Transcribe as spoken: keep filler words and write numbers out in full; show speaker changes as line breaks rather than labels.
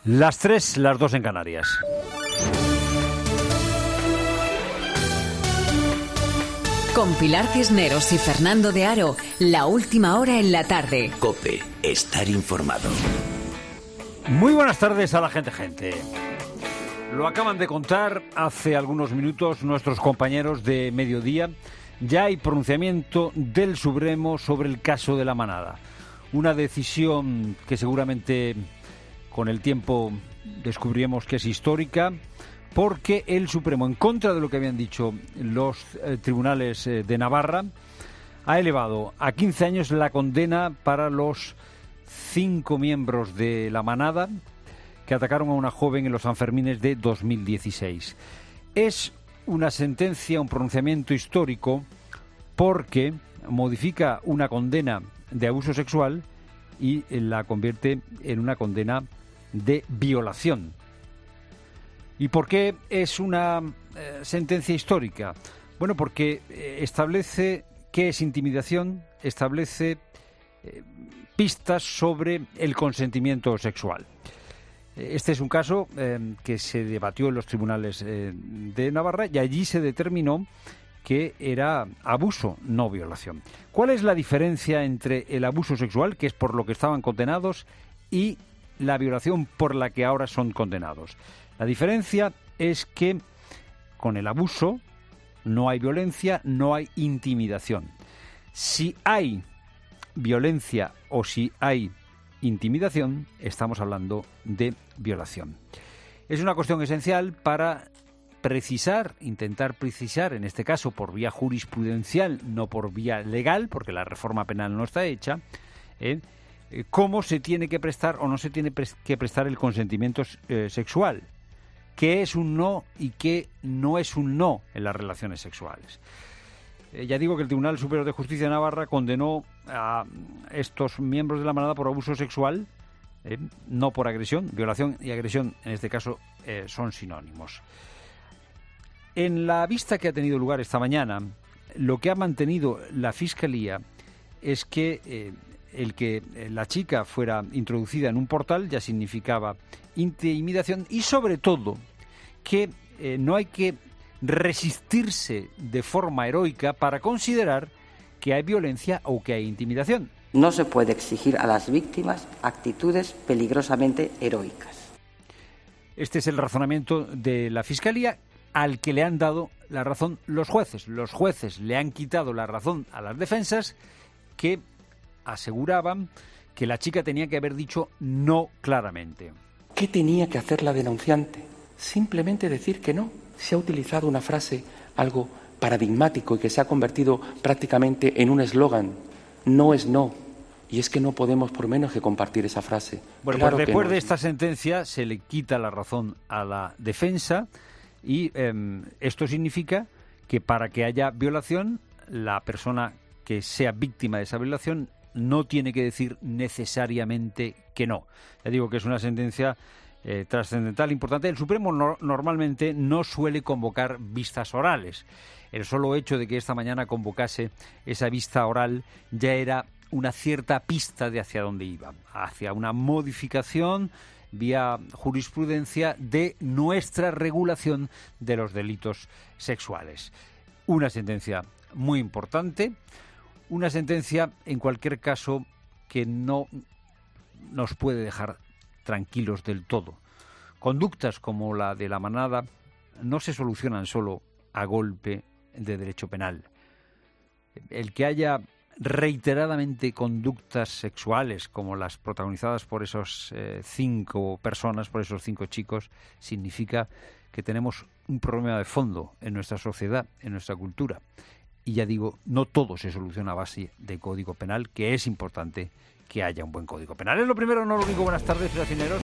Las tres, las dos en Canarias.
Con Pilar Cisneros y Fernando de Aro, la última hora en la tarde.
COPE, estar informado.
Muy buenas tardes a la gente, gente. Lo acaban de contar hace algunos minutos nuestros compañeros de Mediodía. Ya hay pronunciamiento del Supremo sobre el caso de La Manada. Una decisión que seguramente con el tiempo descubriremos que es histórica, porque el Supremo, en contra de lo que habían dicho los eh, tribunales eh, de Navarra, ha elevado a quince años la condena para los cinco miembros de La Manada que atacaron a una joven en los Sanfermines de dos mil dieciséis. Es una sentencia, un pronunciamiento histórico, porque modifica una condena de abuso sexual y la convierte en una condena de violación. ¿Y por qué es una eh, sentencia histórica? Bueno, porque eh, establece qué es intimidación, establece eh, pistas sobre el consentimiento sexual. Este es un caso eh, que se debatió en los tribunales eh, de Navarra y allí se determinó que era abuso, no violación. ¿Cuál es la diferencia entre el abuso sexual, que es por lo que estaban condenados, y la violación por la que ahora son condenados? La diferencia es que con el abuso no hay violencia, no hay intimidación. Si hay violencia o si hay intimidación, estamos hablando de violación. Es una cuestión esencial para precisar, intentar precisar, en este caso por vía jurisprudencial, no por vía legal, porque la reforma penal no está hecha, ¿eh? cómo se tiene que prestar o no se tiene que prestar el consentimiento eh, sexual, qué es un no y qué no es un no en las relaciones sexuales. Eh, ya digo que el Tribunal Superior de Justicia de Navarra condenó a estos miembros de La Manada por abuso sexual, eh, no por agresión. Violación y agresión, en este caso, eh, son sinónimos. En la vista que ha tenido lugar esta mañana, lo que ha mantenido la Fiscalía es que eh, el que la chica fuera introducida en un portal ya significaba intimidación y, sobre todo, que eh, no hay que resistirse de forma heroica para considerar que hay violencia o que hay intimidación.
No se puede exigir a las víctimas actitudes peligrosamente heroicas.
Este es el razonamiento de la Fiscalía, al que le han dado la razón los jueces. Los jueces le han quitado la razón a las defensas, que aseguraban que la chica tenía que haber dicho no claramente.
¿Qué tenía que hacer la denunciante? Simplemente decir que no. Se ha utilizado una frase algo paradigmático y que se ha convertido prácticamente en un eslogan. No es no. Y es que no podemos por menos que compartir esa frase.
Bueno,
claro
pues después
no
de
es
esta
no.
sentencia se le quita la razón a la defensa y eh, esto significa que para que haya violación, la persona que sea víctima de esa violación no tiene que decir necesariamente que no. Ya digo que es una sentencia Eh, trascendental, importante. El Supremo no, normalmente no suele convocar vistas orales. El solo hecho de que esta mañana convocase esa vista oral ya era una cierta pista de hacia dónde iba, hacia una modificación vía jurisprudencia de nuestra regulación de los delitos sexuales. Una sentencia muy importante, una sentencia en cualquier caso que no nos puede dejar tranquilos del todo. Conductas como la de La Manada no se solucionan solo a golpe de derecho penal. El que haya reiteradamente conductas sexuales como las protagonizadas por esos eh, cinco personas, por esos cinco chicos, significa que tenemos un problema de fondo en nuestra sociedad, en nuestra cultura. Y ya digo, no todo se soluciona a base de código penal, que es importante que haya un buen código penal. Es lo primero, no lo único. Buenas tardes, financieros.